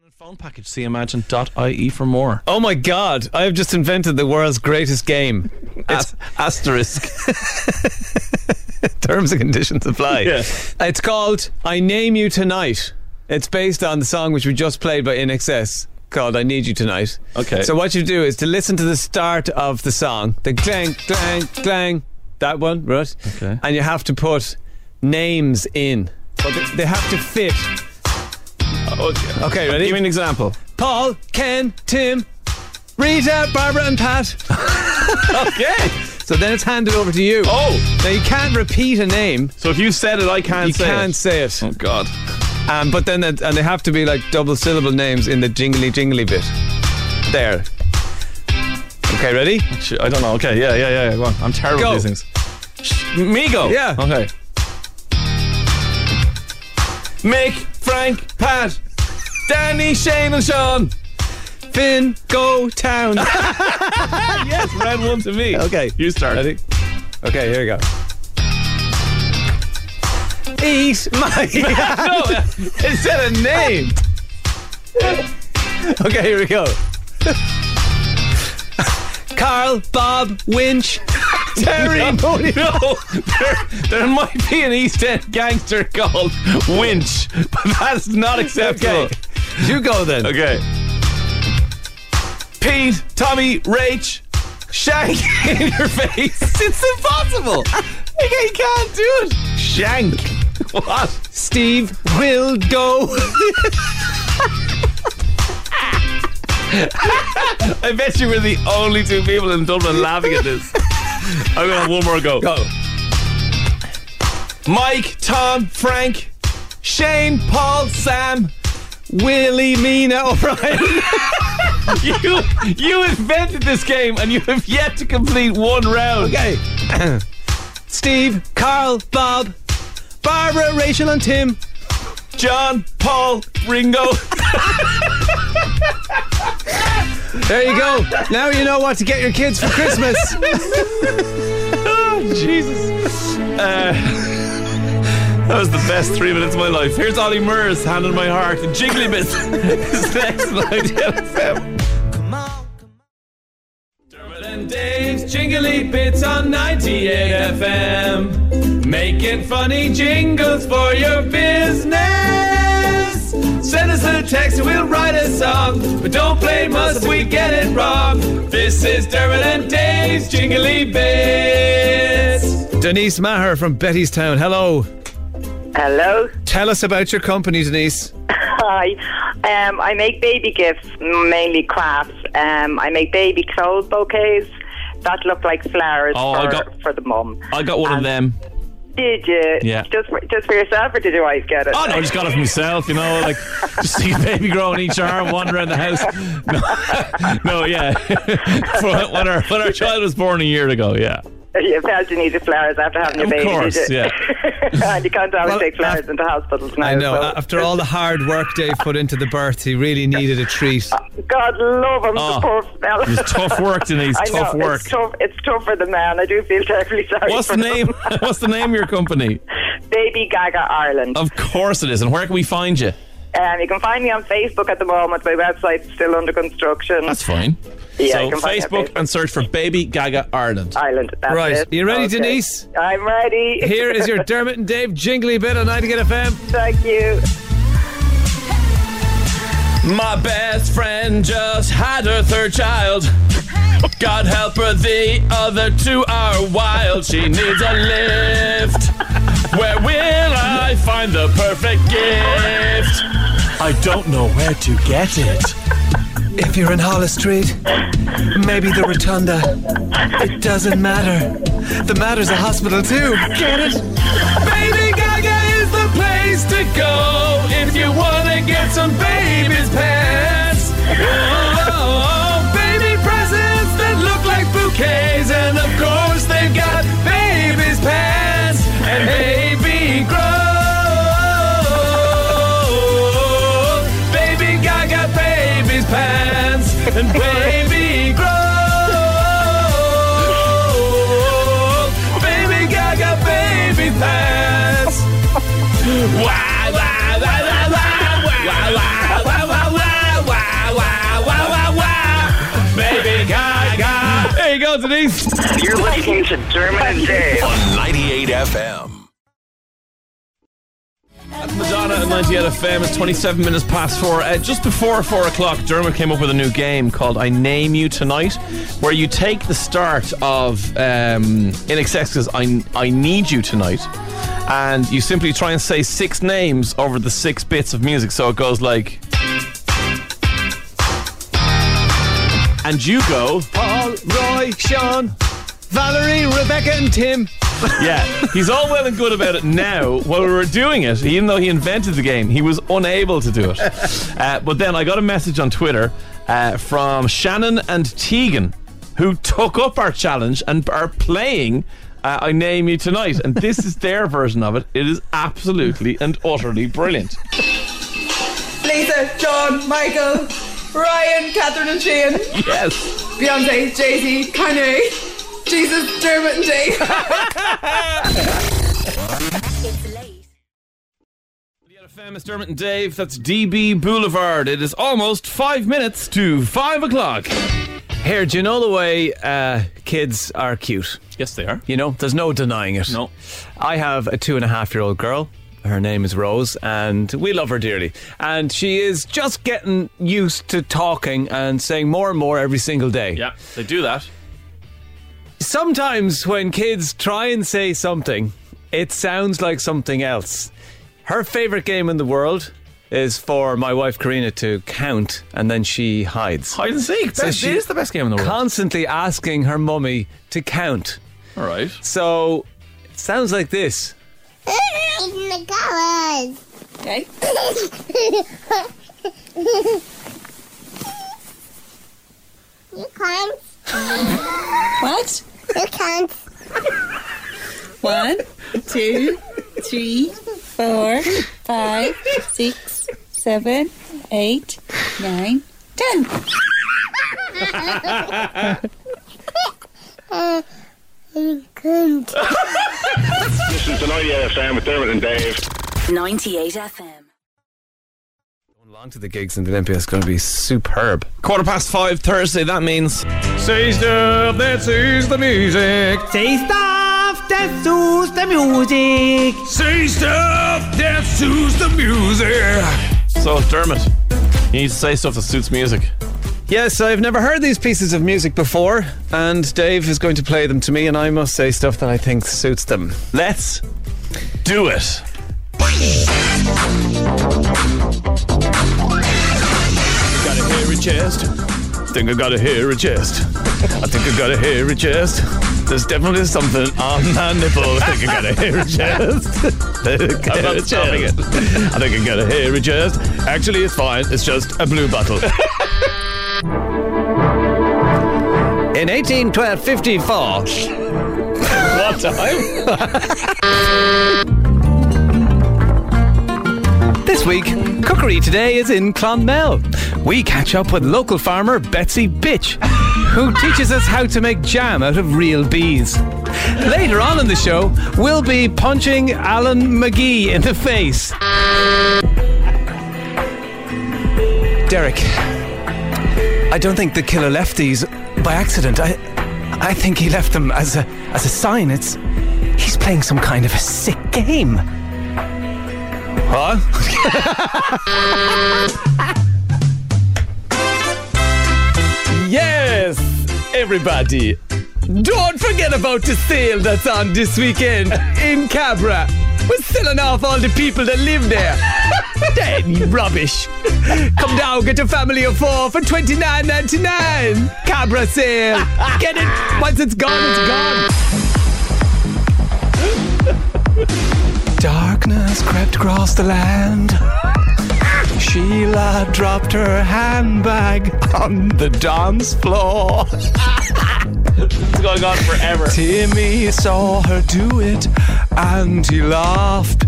Phone package, cimagine.ie for more. Oh my God, I have just invented the world's greatest game. It's Asterisk. terms and conditions apply. Yeah. It's called I Name You Tonight. It's based on the song which we just played by INXS called I Need You Tonight. Okay. So what you do is to listen to the start of the song, the clang, clang, clang, that one, right? Okay. And you have to put names in. But they have to fit. Okay, ready? Give me an example. Paul, Ken, Tim, Rita, Barbara and Pat. Okay. So then it's handed over to you. Oh. Now you can't repeat a name. So if you said it, I can't say it. You can't say it. Oh, God. But then and they have to be like double syllable names in the jingly jingly bit. There. Okay, ready? I don't know. Okay, yeah. Go on. I'm terrible Go. at these things. Me go? Yeah. Okay. Mick, Frank, Pat, Danny, Shane and Sean. Finn, go town. Yes, round one to me. Okay. You start. Ready? Okay, here we go. Eat my... No, it said a name. Okay, here we go. Carl, Bob, Winch, Terry, No, there might be an East End gangster called Winch, but that's not acceptable. Okay. You go then. Okay. Pete, Tommy, Rach, Shank in your face. It's impossible. You can't do it. Shank. What? Steve will go. I bet you were the only two people in Dublin laughing at this. I'm going to have one more go. Go. Mike, Tom, Frank, Shane, Paul, Sam. Willie, Mina, O'Brien. You invented this game and you have yet to complete one round. Okay. Steve, Carl, Bob, Barbara, Rachel and Tim. John, Paul, Ringo. There you go. Now you know what to get your kids for Christmas. Oh, Jesus. That was the best 3 minutes of my life. Here's Ollie Murs, Hand on My Heart, and Jiggly Bits is next on Ideal FM. Come on. Dermot and Dave's Jingly Bits on 98 FM. Making funny jingles for your business. Send us a text and we'll write a song. But don't blame us if we get it wrong. This is Dermot and Dave's Jingly Bits. Denise Maher from Bettystown. Hello. Hello. Tell us about your company, Denise. Hi. I make baby gifts, mainly crafts. I make baby clothes bouquets that look like flowers for the mum. I got one of them. Did you? Yeah. Just for yourself, or did your wife get it? Oh no, I just got it for myself, like just see a baby grow in each arm, wander around the house. No, yeah. when our child was born a year ago, yeah. You felt you needed flowers after having your baby, Of course, did you? yeah. And you can't always take flowers into hospitals now. I know. So. After all the hard work Dave put into the birth, he really needed a treat. God love him, the poor fella. It's tough work, Denise. Tough work. It's tough for the man. I do feel terribly sorry. What's the name? What's the name of your company? Baby Gaga Ireland. Of course it is. And where can we find you? You can find me on Facebook at the moment. My website's still under construction. That's fine. Yeah, so you can find me on Facebook and search for Baby Gaga Ireland. That's Right. it. You ready, Okay. Denise? I'm ready. Here is your Dermot and Dave jingly bit on 98 FM. Thank you. My best friend just had her third child. God help her, the other two are wild. She needs a lift. Where will I find the perfect gift? I don't know where to get it. If you're in Hollis Street, maybe the Rotunda. It doesn't matter. The matter's a hospital too. Get it? Baby Gaga is the place to go if you want to get some baby's pants. Oh, baby presents that look like bouquets, and of course they've got baby's pants and baby grow. Baby Gaga, baby's pants and baby grow. Baby Gaga, baby pants. Wow, wow, wow, wow, wow, wow, wow, wow, wow, wow. go, Denise. You're listening to Dermot and Dave on 98 FM. That's Madonna at 98 FM. It's 27 minutes past 4. Just before 4 o'clock, Dermot came up with a new game called I Name You Tonight, where you take the start of In Excess' I Need You Tonight, and you simply try and say 6 names over the 6 bits of music. So it goes like... And you go... Paul, Roy, Sean, Valerie, Rebecca and Tim. Yeah, he's all well and good about it now. While we were doing it, even though he invented the game, he was unable to do it. But then I got a message on Twitter from Shannon and Tegan, who took up our challenge and are playing I Name You Tonight. And this is their version of it. It is absolutely and utterly brilliant. Lisa, John, Michael, Ryan, Catherine and Shane. Yes. Beyonce, Jay-Z, Kanye. Jesus, Dermot and Dave. It's late. FM, it's Dermot and Dave. That's DB Boulevard. It is almost 5 minutes to 5 o'clock. Here, do you know the way kids are cute? Yes, they are. You know, there's no denying it. No. I have a 2.5-year-old girl. Her name is Rose, and we love her dearly. And she is just getting used to talking and saying more and more every single day. Yeah, they do that. Sometimes when kids try and say something, it sounds like something else. Her favourite game in the world is for my wife Karina to count, and then she hides. Hide and seek. So It is the best game in the world. Constantly asking her mummy to count. All right. So it sounds like this. In the colours. Okay. You can't. What? You can't. 1, 2, 3, 4, 5, 6, 7, 8, 9, 10. You can't. Listen to 98 FM with Dermot and Dave. 98 FM. Going along to the gigs in the Olympia is going to be superb. 5:15 Thursday, that means... Say stuff that suits the music. Say stuff that suits the music. Say stuff that suits the music. So, Dermot, you need to say stuff that suits music. Yes, I've never heard these pieces of music before, and Dave is going to play them to me, and I must say stuff that I think suits them. Let's do it. Got a hairy chest. Think I got a hairy chest. I think I got a hairy chest. There's definitely something on my nipple. I think I got a hairy chest. I'm not stopping it. I think I got a hairy chest. Actually, it's fine. It's just a blue bottle. In 1854. What time? This week, Cookery Today is in Clonmel. We catch up with local farmer Betsy Bitch, who teaches us how to make jam out of real bees. Later on in the show, we'll be punching Alan McGee in the face. Derek, I don't think the killer left these by accident. I think he left them as a sign. He's playing some kind of a sick game. Huh? Yes, everybody. Don't forget about the sale that's on this weekend in Cabra. We're selling off all the people that live there. Dead rubbish. Come down, get a family of 4 for $29.99. Cabra sale. Get it. Once it's gone, it's gone. Darkness crept across the land. Sheila dropped her handbag on the dance floor. It's going on forever. Timmy saw her do it and he laughed.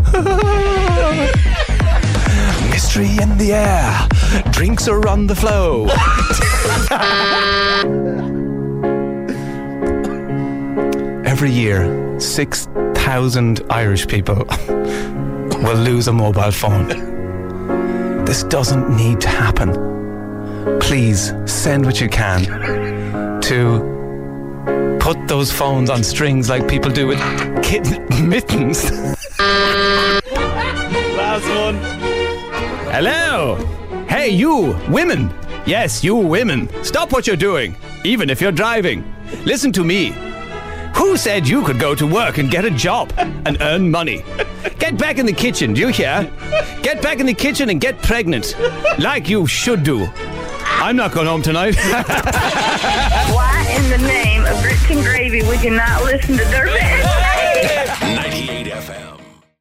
Mystery in the air. Drinks are on the flow. Every year, 6,000 Irish people will lose a mobile phone. This doesn't need to happen. Please send what you can to cut those phones on strings like people do with mittens. Last one. Hello. Hey, you women. Yes, you women. Stop what you're doing, even if you're driving. Listen to me. Who said you could go to work and get a job and earn money? Get back in the kitchen, do you hear? Get back in the kitchen and get pregnant, like you should do. I'm not going home tonight. Why in the name of grits and gravy would you not listen to Dermot and Dave? 98 FM.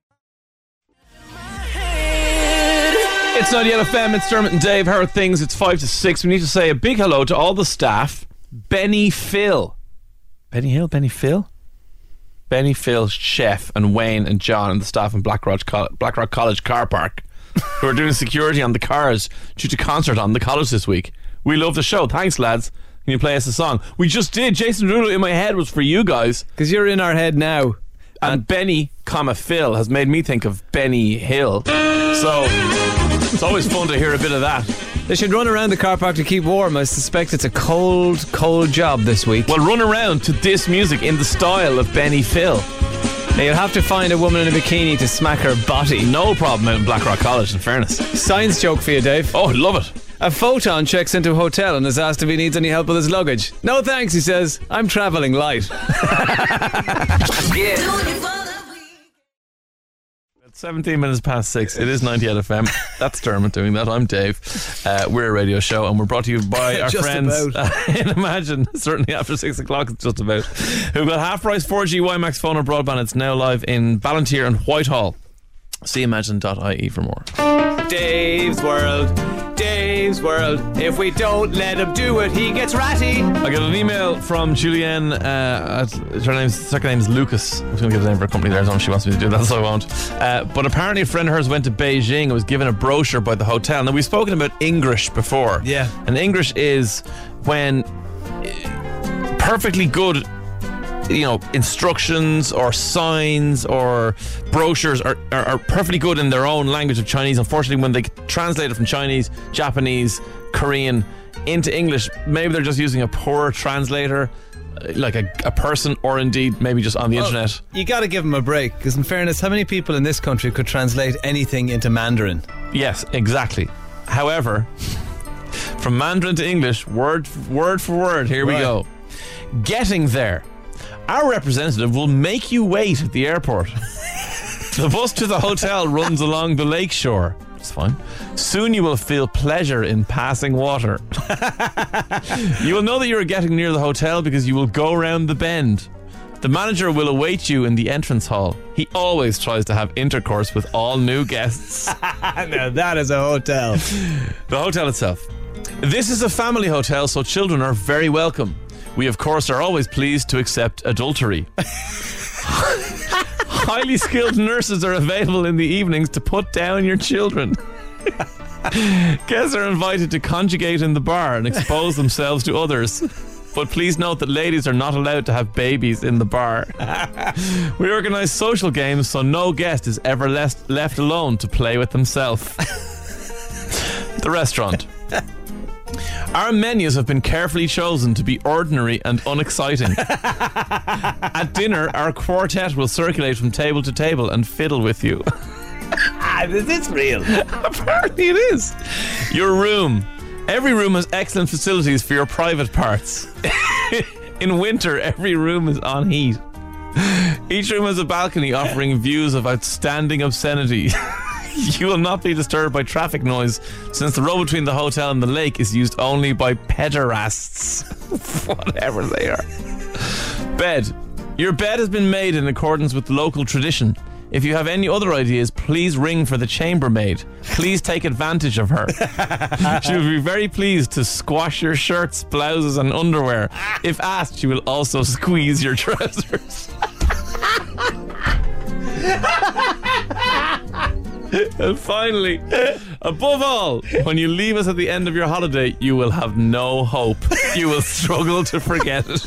It's 98 FM, it's Dermot and Dave. How are things? It's 5 to 6. We need to say a big hello to all the staff. Benny Phil. Benny Hill, Benny Phil? Benny Phil, Chef, and Wayne and John and the staff in Blackrock College car park who are doing security on the cars due to concert on the college this week. We love the show. Thanks, lads. Can you play us a song? We just did. Jason Derulo in my head was for you guys. Because you're in our head now. And Benny, Phil has made me think of Benny Hill. So it's always fun to hear a bit of that. They should run around the car park to keep warm. I suspect it's a cold job this week. Well, run around to this music in the style of Benny Phil. Now you'll have to find a woman in a bikini to smack her body. No problem out in Blackrock College, in fairness. Science joke for you, Dave. Oh, love it. A photon checks into a hotel and is asked if he needs any help with his luggage. No thanks, he says. I'm travelling light. Yeah. 17 minutes past 6. It is 98 FM. That's Dermot doing that. I'm Dave. We're a radio show and we're brought to you by our friends in Imagine. Certainly after 6 o'clock it's just about. Who've got half price 4G WiMAX phone or broadband. It's now live in Ballantyre and Whitehall. See imagine.ie for more. Dave's World. Dave's World. If we don't let him do it, he gets ratty. I got an email from Julianne. Her second name's Lucas. I was going to give the name of her company there as long as she wants me to do that, so I won't. But apparently a friend of hers went to Beijing and was given a brochure by the hotel. Now, we've spoken about English before. Yeah. And English is when perfectly good, instructions or signs or brochures are perfectly good in their own language of Chinese. Unfortunately, when they translate it from Chinese, Japanese, Korean into English, maybe they're just using a poor translator, like a person, or indeed maybe just on the internet. You got to give them a break, because in fairness, how many people in this country could translate anything into Mandarin? Yes, exactly. However, from Mandarin to English, word for word, here we go. Getting there. Our representative will make you wait at the airport. The bus to the hotel runs along the lake shore. It's fine. Soon you will feel pleasure in passing water. You will know that you are getting near the hotel because you will go round the bend. The manager will await you in the entrance hall. He always tries to have intercourse with all new guests. Now that is a hotel. The hotel itself. This is a family hotel, so children are very welcome. We, of course, are always pleased to accept adultery. Highly skilled nurses are available in the evenings to put down your children. Guests are invited to conjugate in the bar and expose themselves to others. But please note that ladies are not allowed to have babies in the bar. We organise social games so no guest is ever left alone to play with himself. The restaurant. Our menus have been carefully chosen to be ordinary and unexciting. At dinner, our quartet will circulate from table to table and fiddle with you. Is this real? Apparently it is. Your room. Every room has excellent facilities for your private parts. In winter, every room is on heat. Each room has a balcony offering views of outstanding obscenity. You will not be disturbed by traffic noise, since the road between the hotel and the lake is used only by pederasts. Whatever they are. Bed. Your bed has been made in accordance with local tradition. If you have any other ideas, please ring for the chambermaid. Please take advantage of her. She will be very pleased to squash your shirts, blouses and underwear. If asked, she will also squeeze your trousers. And finally, above all, when you leave us at the end of your holiday, you will have no hope. You will struggle to forget it.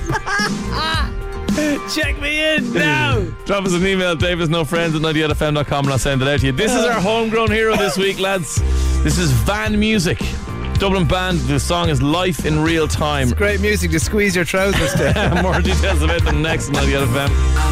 Check me in now. Drop us an email, davisnofriends@98fm.com, and I'll send it out to you. This is our homegrown hero this week, lads. This is Van Music. Dublin band. The song is Life in Real Time. Great music to squeeze your trousers to. More details about them next on 98 FM.